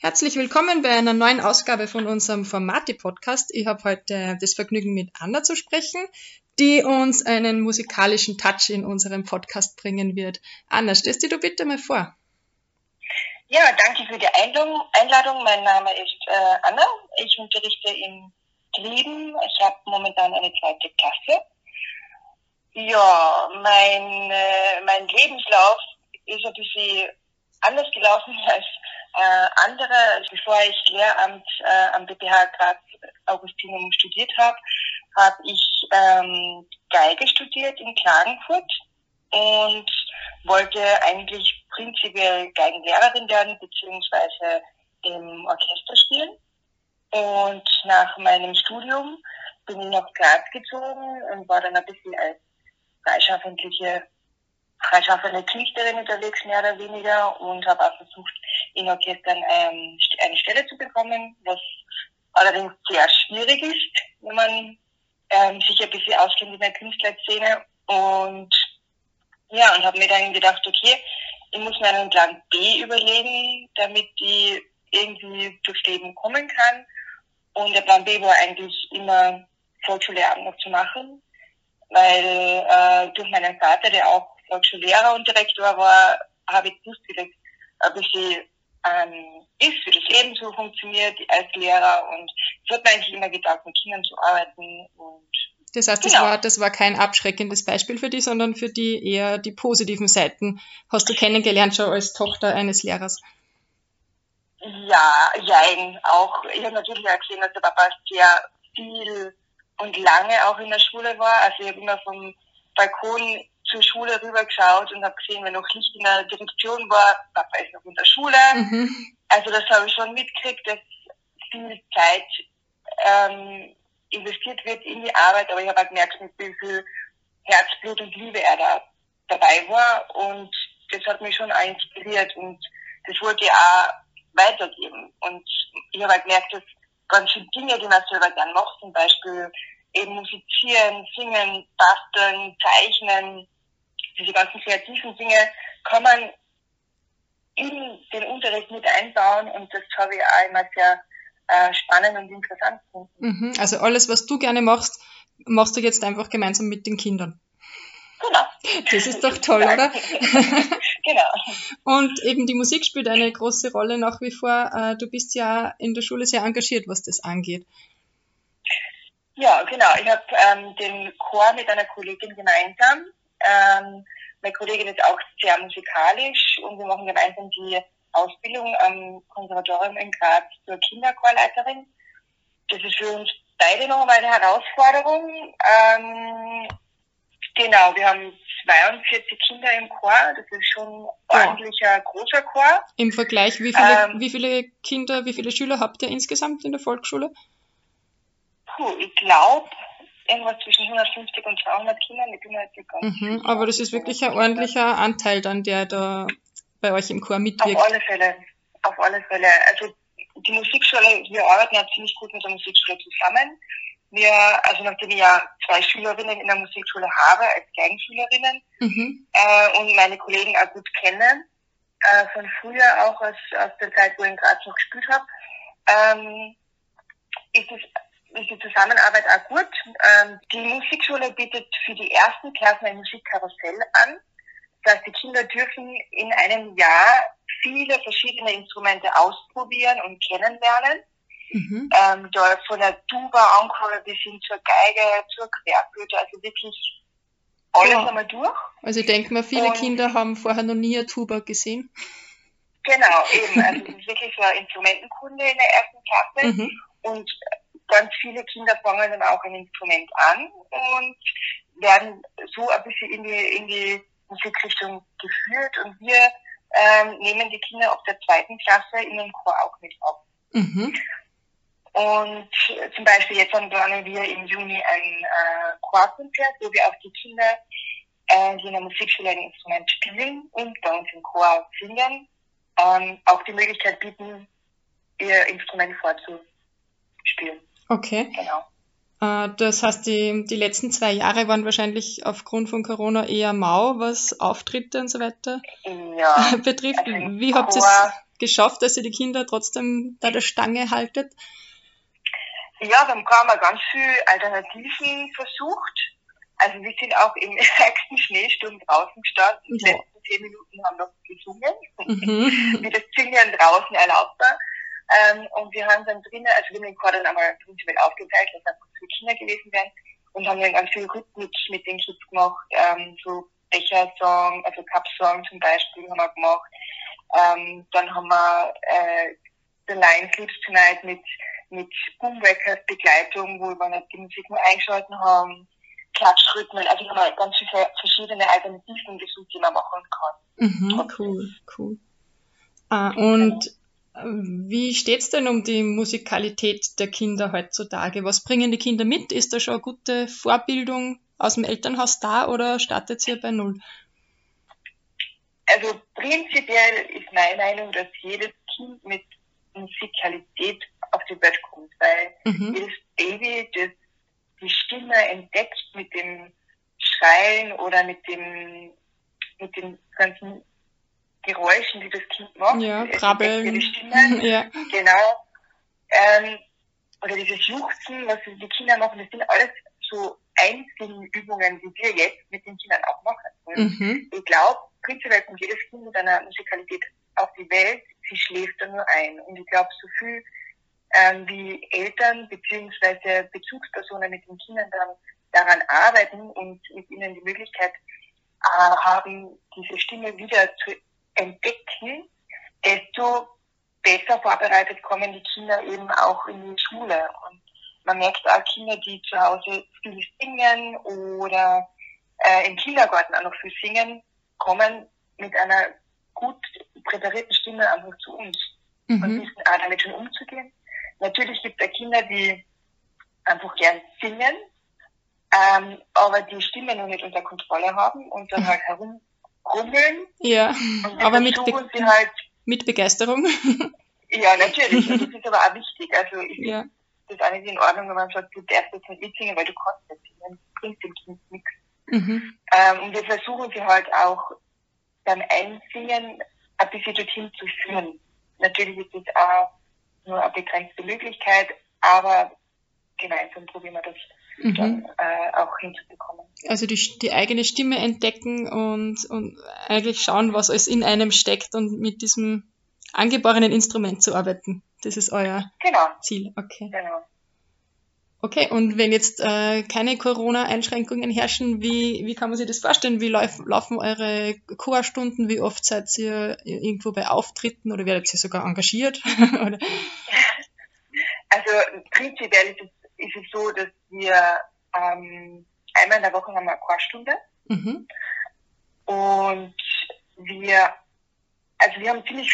Herzlich willkommen bei einer neuen Ausgabe von unserem Formati-Podcast. Ich habe heute das Vergnügen, mit Anna zu sprechen, die uns einen musikalischen Touch in unserem Podcast bringen wird. Anna, stellst dich du bitte mal vor. Ja, danke für die Einladung. Mein Name ist Anna. Ich unterrichte in Glieden. Ich habe momentan eine 2. Klasse. Ja, mein Lebenslauf ist ein bisschen anders gelaufen als andere. Bevor ich Lehramt am BPH Graz Augustinum studiert habe, habe ich Geige studiert in Klagenfurt und wollte eigentlich prinzipiell Geigenlehrerin werden, beziehungsweise im Orchester spielen. Und nach meinem Studium bin ich nach Graz gezogen und war dann ein bisschen als freischaffende Künstlerin unterwegs, mehr oder weniger, und habe auch versucht, in Orchestern eine Stelle zu bekommen, was allerdings sehr schwierig ist, wenn man sich ein bisschen auskennt in der Künstlerszene. Und habe mir dann gedacht, okay, ich muss mir einen Plan B überlegen, damit ich irgendwie durchs Leben kommen kann. Und der Plan B war eigentlich immer Volksschullehramt noch zu machen, weil durch meinen Vater, der auch Volksschullehrer und Direktor war, habe ich gewusst, wie das ein bisschen ist, wie das Leben so funktioniert als Lehrer, und es hat mir eigentlich immer gedacht, mit Kindern zu arbeiten. Und das heißt, das war kein abschreckendes Beispiel für dich, sondern für die eher die positiven Seiten hast du kennengelernt schon als Tochter eines Lehrers. Ja, jein, auch. Ich habe natürlich auch gesehen, dass der Papa sehr viel und lange auch in der Schule war. Also ich habe immer vom Balkon zur Schule rübergeschaut und habe gesehen, wenn noch Licht in der Direktion war, Papa ist noch in der Schule. Mhm. Also das habe ich schon mitgekriegt, dass viel Zeit investiert wird in die Arbeit, aber ich habe auch gemerkt, mit wie viel Herzblut und Liebe er da dabei war, und das hat mich schon auch inspiriert und das wollte ich auch weitergeben. Und ich habe auch gemerkt, dass ganz viele Dinge, die man selber gern macht, zum Beispiel eben musizieren, singen, basteln, zeichnen, diese ganzen kreativen Dinge, kann man in den Unterricht mit einbauen, und das habe ich auch immer sehr spannend und interessant gefunden. Mhm. Also alles, was du gerne machst, machst du jetzt einfach gemeinsam mit den Kindern. Genau. Das ist doch toll, oder? Genau. Und eben die Musik spielt eine große Rolle nach wie vor. Du bist ja in der Schule sehr engagiert, was das angeht. Ja, genau. Ich habe den Chor mit einer Kollegin gemeinsam. Meine Kollegin ist auch sehr musikalisch und wir machen gemeinsam die Ausbildung am Konservatorium in Graz zur Kinderchorleiterin. Das ist für uns beide noch einmal eine Herausforderung. Genau, wir haben 42 Kinder im Chor. Das ist schon ein ordentlicher, großer Chor. Im Vergleich, wie viele Kinder, wie viele Schüler habt ihr insgesamt in der Volksschule? Ich glaube, irgendwas zwischen 150 und 200 Kindern. Ich bin halt ganz aber das ist wirklich ein ordentlicher Anteil dann, der da bei euch im Chor mitwirkt. Auf alle Fälle. Also die Musikschule, wir arbeiten ja ziemlich gut mit der Musikschule zusammen. Nachdem ich ja 2 Schülerinnen in der Musikschule habe, als Geigenschülerinnen, und meine Kollegen auch gut kenne, von früher auch aus der Zeit, wo ich in Graz noch gespielt habe, ist die Zusammenarbeit auch gut. Die Musikschule bietet für die ersten Klassen ein Musikkarussell an. Das heißt, die Kinder dürfen in einem Jahr viele verschiedene Instrumente ausprobieren und kennenlernen. Da von der Tuba angefangen bis hin zur Geige, zur Querflöte, also wirklich alles einmal durch. Also ich denke mal, viele Kinder haben vorher noch nie eine Tuba gesehen. Genau, eben. Also es ist wirklich so eine Instrumentenkunde in der ersten Klasse. Und ganz viele Kinder fangen dann auch ein Instrument an und werden so ein bisschen in die Musikrichtung geführt, und wir nehmen die Kinder ab der 2. Klasse in den Chor auch mit auf. Und zum Beispiel jetzt planen wir im Juni ein Chorkonzert, wo wir auch die Kinder, die in der Musikschule ein Instrument spielen und bei uns im Chor singen, auch die Möglichkeit bieten, ihr Instrument vorzuspielen. Okay. Genau. Das heißt, die letzten 2 Jahre waren wahrscheinlich aufgrund von Corona eher mau, was Auftritte und so weiter betrifft. Also Wie habt ihr es geschafft, dass ihr die Kinder trotzdem da der Stange haltet? Ja, dann haben wir ganz viele Alternativen versucht. Also wir sind auch im ärgsten Schneesturm draußen gestanden. Die letzten 10 Minuten haben wir gesungen, wie das Singen draußen erlaubt war. Und wir haben dann drinnen, also wir haben den Chor dann einmal prinzipiell aufgeteilt, dass einfach für Kinder gewesen wären. Und haben dann ganz viel Rhythmik mit den Kids gemacht, so Becher-Song, also Cup-Song zum Beispiel haben wir gemacht. Dann haben wir The Lion Sleeps Tonight mit Boomwackers Begleitung, wo wir nicht die Musik nur eingeschalten haben, Klatschrhythmen, also haben wir ganz viele verschiedene Alternativen gesucht, die man machen kann. Cool. Und wie steht's denn um die Musikalität der Kinder heutzutage? Was bringen die Kinder mit? Ist da schon eine gute Vorbildung aus dem Elternhaus da oder startet ihr bei Null? Also prinzipiell ist meine Meinung, dass jedes Kind mit Musikalität auf die Welt kommt, weil jedes Baby, das die Stimme entdeckt mit dem Schreien oder mit den ganzen Geräuschen, die das Kind macht. Ja, Krabbeln. Die Stimme, ja. Genau. Oder dieses Juchzen, was die Kinder machen, das sind alles so Einzelübungen, die wir jetzt mit den Kindern auch machen. Ich glaube, prinzipiell kommt jedes Kind mit einer Musikalität auf die Welt, sie schläft da nur ein. Und ich glaube, so viel wie Eltern bzw. Bezugspersonen mit den Kindern daran arbeiten und mit ihnen die Möglichkeit haben, diese Stimme wieder zu entdecken, desto besser vorbereitet kommen die Kinder eben auch in die Schule. Und man merkt auch Kinder, die zu Hause viel singen oder im Kindergarten auch noch viel singen, kommen mit einer gut präparierten Stimme einfach zu uns und wissen auch damit schon umzugehen. Natürlich gibt es Kinder, die einfach gern singen, aber die Stimme noch nicht unter Kontrolle haben und dann halt herumrummeln. Ja, und aber mit Begeisterung. Ja, natürlich. Und das ist aber auch wichtig. Also ich finde das auch nicht in Ordnung, wenn man sagt, du darfst jetzt nicht mitsingen, weil du kannst nicht singen. Das bringt dem Kind nichts. Und wir versuchen sie halt auch beim Einsingen ein bisschen dorthin zu führen. Natürlich ist das auch nur eine begrenzte Möglichkeit, aber gemeinsam probieren wir das dann auch hinzubekommen. Also die eigene Stimme entdecken und eigentlich schauen, was alles in einem steckt und mit diesem angeborenen Instrument zu arbeiten. Das ist euer Ziel. Okay. Genau. Okay, und wenn jetzt keine Corona-Einschränkungen herrschen, wie kann man sich das vorstellen? Wie laufen eure Chorstunden? Wie oft seid ihr irgendwo bei Auftritten oder werdet ihr sogar engagiert? Oder? Also prinzipiell ist es so, dass wir einmal in der Woche haben wir eine Chorstunde. Und wir haben ziemlich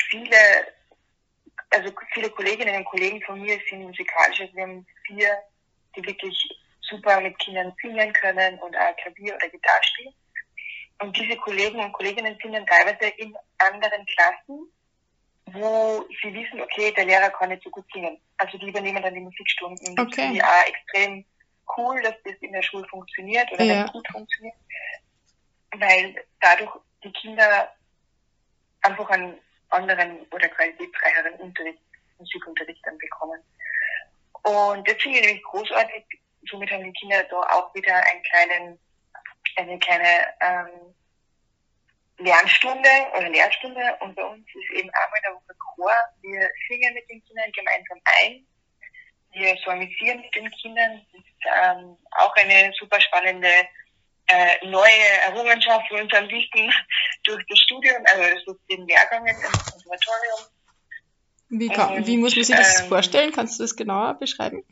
viele Kolleginnen und Kollegen von mir sind musikalisch. Also wir haben 4, die wirklich super mit Kindern singen können und auch Klavier oder Gitarre spielen. Und diese Kollegen und Kolleginnen sind dann teilweise in anderen Klassen, wo sie wissen, okay, der Lehrer kann nicht so gut singen. Also die übernehmen dann die Musikstunden. Das finde ich auch extrem cool, dass das in der Schule funktioniert oder ganz gut funktioniert. Weil dadurch die Kinder einfach einen anderen oder qualitätsreicheren Musikunterricht dann bekommen. Und das finde ich nämlich großartig. Somit haben die Kinder da auch wieder eine kleine Lernstunde oder Lehrstunde. Und bei uns ist eben einmal in der Woche Chor. Wir singen mit den Kindern gemeinsam ein. Wir psalmisieren mit den Kindern. Das ist auch eine super spannende neue Errungenschaft für uns am liebsten durch das Studium, also durch den Lehrgang im Konservatorium. Wie muss man sich das vorstellen? Kannst du das genauer beschreiben?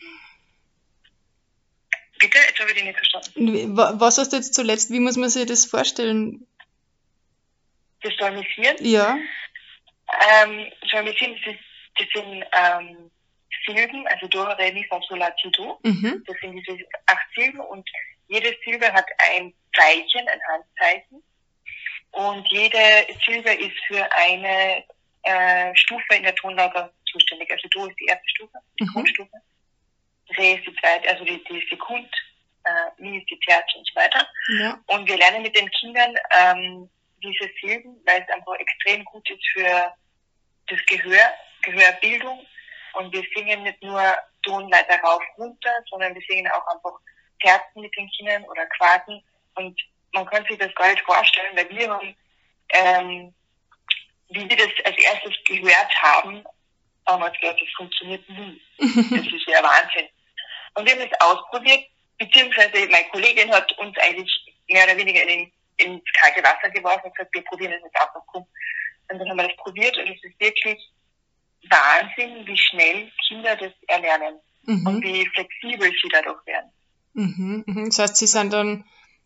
Bitte? Jetzt habe ich dich nicht verstanden. Was hast du jetzt zuletzt? Wie muss man sich das vorstellen? Das Psalmisieren? Ja. Psalmisieren, das sind Silben, also Do, Re, Mi, Fa, Sol, La, Ti, Do. Das sind diese 8 Silben und jede Silbe hat ein Zeichen, ein Handzeichen. Und jede Silbe ist für eine Stufe in der Tonleiter zuständig. Also Do ist die erste Stufe, die Grundstufe. Re ist die zweite, also die Sekund, Mi ist die Terz und so weiter. Ja. Und wir lernen mit den Kindern diese Silben, weil es einfach extrem gut ist für das Gehörbildung, und wir singen nicht nur Tonleiter rauf, runter, sondern wir singen auch einfach Terzen mit den Kindern oder Quarten, und man kann sich das gar nicht vorstellen, weil wir haben, wie wir das als erstes gehört haben wir gedacht, das funktioniert nie. Das ist ja Wahnsinn. Und wir haben es ausprobiert, beziehungsweise meine Kollegin hat uns eigentlich mehr oder weniger ins kalte Wasser geworfen und gesagt, wir probieren das jetzt auch noch. Und dann haben wir das probiert, und es ist wirklich Wahnsinn, wie schnell Kinder das erlernen und wie flexibel sie dadurch werden. Das heißt, sie sind dann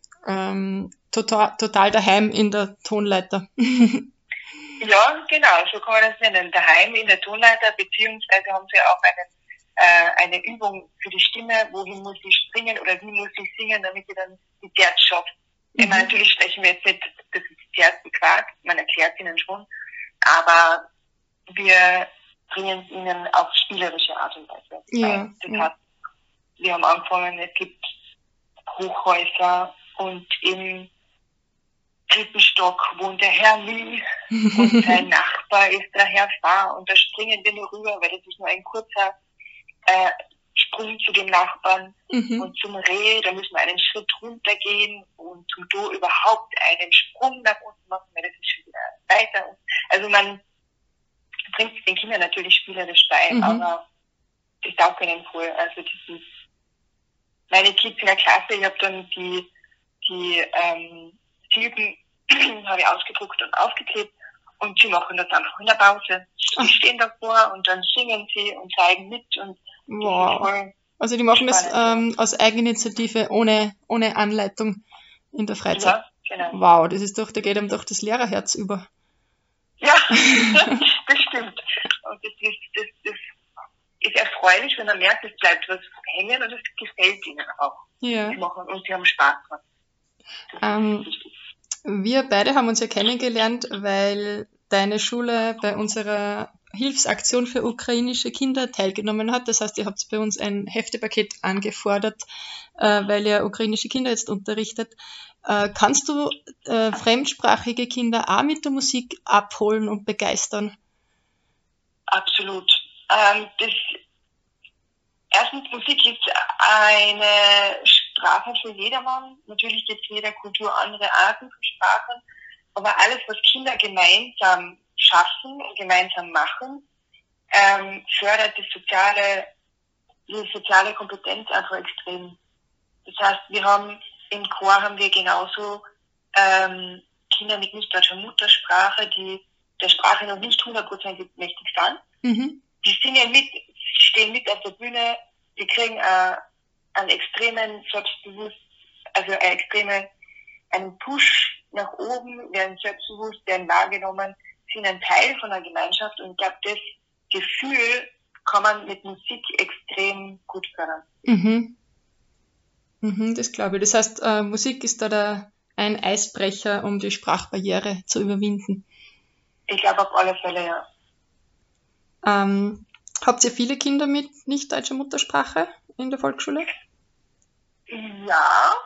total daheim in der Tonleiter. Ja, genau, so kann man das nennen. Daheim in der Tonleiter, beziehungsweise haben sie auch eine Übung für die Stimme, wohin muss sie springen oder wie muss sie singen, damit sie dann die Terz schafft. Ich meine, natürlich sprechen wir jetzt nicht, das ist Terz und Quark, man erklärt ihnen schon, aber wir bringen es ihnen auf spielerische Art und Weise. Ja, das heißt, wir haben angefangen, es gibt Hochhäuser und im dritten Stock wohnt der Herr Lee und sein Nachbar ist der Herr Fahr, und da springen wir nur rüber, weil das ist nur ein kurzer Sprung zu dem Nachbarn. Und zum Reh, da müssen wir einen Schritt runtergehen, und zum Do überhaupt einen Sprung nach unten machen, weil das ist schon wieder weiter. Also man bringt es den Kindern natürlich spielerisch bei, aber das taugt ihnen voll. Also das ist meine Kids in der Klasse, ich habe dann die Silben habe ich ausgedruckt und aufgeklebt, und sie machen das einfach in der Pause. Die stehen davor und dann singen sie und zeigen mit, und wow. Also die machen spannend, das aus Eigeninitiative, ohne Anleitung in der Freizeit. Ja, genau. Wow, das ist doch, da geht einem doch das Lehrerherz über. Ja, das stimmt. Und das ist erfreulich, wenn man merkt, es bleibt was hängen, und es gefällt ihnen auch. Ja. Und sie haben Spaß dran. Wir beide haben uns ja kennengelernt, weil deine Schule bei unserer Hilfsaktion für ukrainische Kinder teilgenommen hat. Das heißt, ihr habt bei uns ein Heftepaket angefordert, weil ihr ukrainische Kinder jetzt unterrichtet. Kannst du fremdsprachige Kinder auch mit der Musik abholen und begeistern? Absolut. Erstens, Musik ist eine Sprache für jedermann. Natürlich gibt es in jeder Kultur andere Arten von Sprachen, aber alles, was Kinder gemeinsam schaffen und gemeinsam machen, fördert die soziale Kompetenz einfach extrem. Das heißt, im Chor haben wir genauso Kinder mit nicht deutscher Muttersprache, die der Sprache noch nicht 100% mächtig sind. Die singen mit, stehen mit auf der Bühne, die kriegen einen extremen einen Push nach oben, werden selbstbewusst, werden wahrgenommen, sind ein Teil von einer Gemeinschaft, und ich glaube, das Gefühl kann man mit Musik extrem gut fördern. Das glaube ich. Das heißt, Musik ist da ein Eisbrecher, um die Sprachbarriere zu überwinden. Ich glaube auf alle Fälle, ja. Habt ihr viele Kinder mit nicht deutscher Muttersprache in der Volksschule? Ja.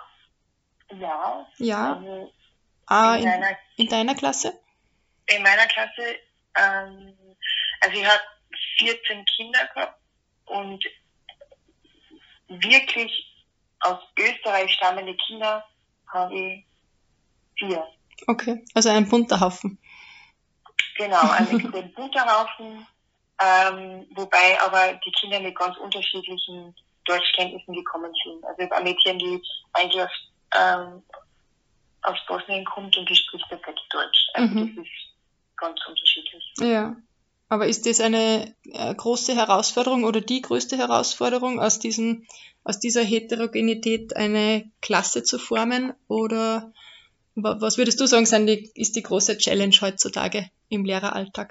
Also, in deiner Klasse? In meiner Klasse, also ich habe 14 Kinder gehabt, und wirklich aus Österreich stammende Kinder habe ich 4. Okay, also ein bunter Haufen. Genau, ein extrem bunter Haufen, wobei aber die Kinder mit ganz unterschiedlichen Deutschkenntnissen gekommen sind. Also ich habe ein Mädchen, die eigentlich aus Bosnien kommt, und die spricht perfekt Deutsch. Also das ist ganz unterschiedlich. Ja, aber ist das eine große Herausforderung oder die größte Herausforderung, aus dieser Heterogenität eine Klasse zu formen? Oder was würdest du sagen, ist die große Challenge heutzutage im Lehreralltag?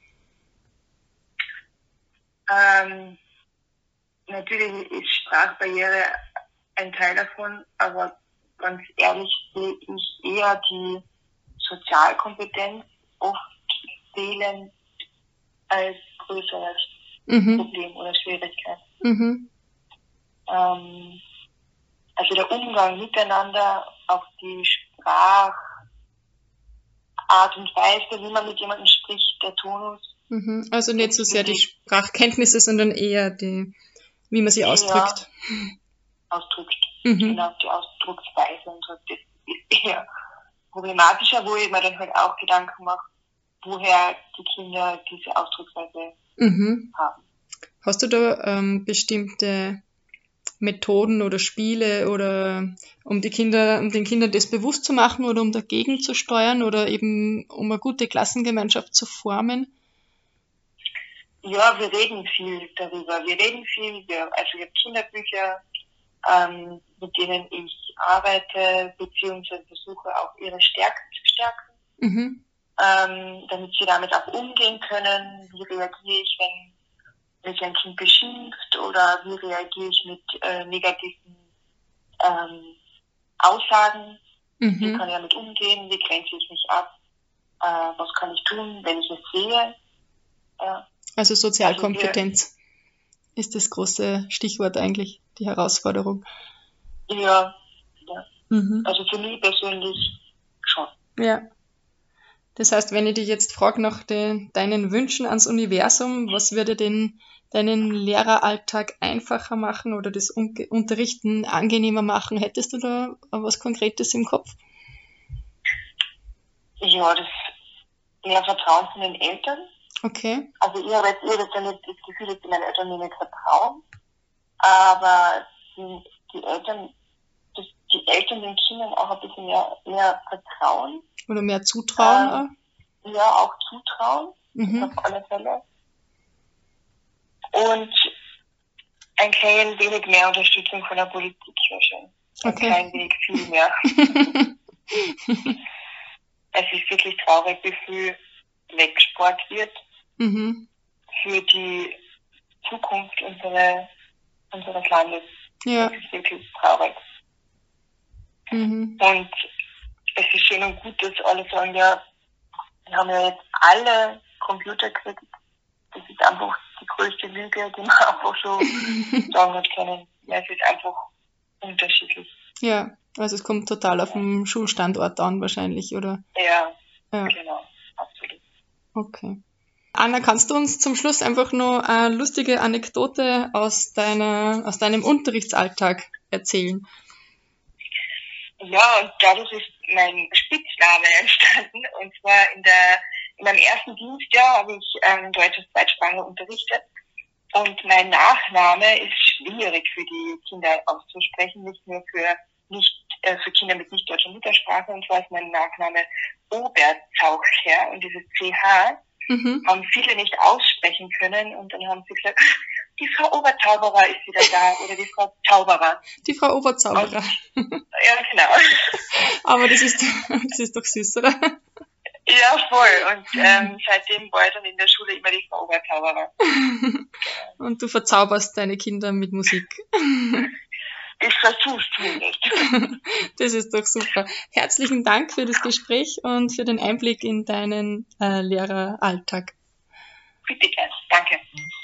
Natürlich ist Sprachbarriere ein Teil davon, aber ganz ehrlich sehe ich eher die Sozialkompetenz oft fehlen als größeres Problem oder Schwierigkeit. Also der Umgang miteinander, auch die Sprachart und Weise, wie man mit jemandem spricht, der Tonus, Mhm. Also nicht so sehr die Sprachkenntnisse, sondern eher wie man sie ausdrückt. Ausdrückt. Genau, die Ausdrucksweise und so. Das ist eher problematischer, wo ich mir dann halt auch Gedanken mache, woher die Kinder diese Ausdrucksweise haben. Hast du da bestimmte Methoden oder Spiele oder um den Kindern das bewusst zu machen oder um dagegen zu steuern oder eben um eine gute Klassengemeinschaft zu formen? Ja, wir reden viel darüber. Ich habe Kinderbücher, mit denen ich arbeite, beziehungsweise versuche auch ihre Stärken zu stärken, damit sie damit auch umgehen können. Wie reagiere ich, wenn mich ein Kind beschimpft, oder wie reagiere ich mit negativen Aussagen? Wie kann ich damit umgehen? Wie grenze ich mich ab? Was kann ich tun, wenn ich es sehe? Also Sozialkompetenz ist das große Stichwort eigentlich, die Herausforderung. Ja. Also für mich persönlich schon. Ja. Das heißt, wenn ich dich jetzt frage nach deinen Wünschen ans Universum, was würde denn deinen Lehreralltag einfacher machen oder das Unterrichten angenehmer machen? Hättest du da was Konkretes im Kopf? Ja, das mehr Vertrauen von den Eltern. Okay. Also ich habe jetzt nicht das Gefühl, dass die meinen Eltern mir nicht vertrauen, aber die Eltern den Kindern auch ein bisschen mehr vertrauen. Oder mehr zutrauen? Ja, auch zutrauen, auf alle Fälle. Und ein klein wenig mehr Unterstützung von der Politik wäre schön. Ein klein wenig viel mehr. Es ist wirklich traurig, wie viel weggespart wird für die Zukunft unseres Landes. Ja. Das ist wirklich traurig. Und es ist schön und gut, dass alle sagen, ja, wir haben ja jetzt alle Computer gekriegt. Das ist einfach die größte Lüge, die man einfach so sagen hat können. Ja, es ist einfach unterschiedlich. Ja, also es kommt total auf den Schulstandort an wahrscheinlich, oder? Ja, genau, absolut. Okay. Anna, kannst du uns zum Schluss einfach nur eine lustige Anekdote aus deinem Unterrichtsalltag erzählen? Ja, und dadurch ist mein Spitzname entstanden. Und zwar in meinem ersten Dienstjahr habe ich Deutsch als Zweitsprache unterrichtet. Und mein Nachname ist schwierig für die Kinder auszusprechen, nicht nur für Kinder mit nicht deutscher Muttersprache. Und zwar ist mein Nachname Oberzaucher, und dieses CH haben viele nicht aussprechen können. Und dann haben sie gesagt, die Frau Oberzauberer ist wieder da, oder die Frau Zauberer. Die Frau Oberzauberer. Ja, genau. Aber das ist doch süß, oder? Ja, voll. Und seitdem war ich dann in der Schule immer die Frau Oberzauberer. Und du verzauberst deine Kinder mit Musik. Ich versuch's zumindest. Das ist doch super. Herzlichen Dank für das Gespräch und für den Einblick in deinen Lehreralltag. Bitte gern. Danke.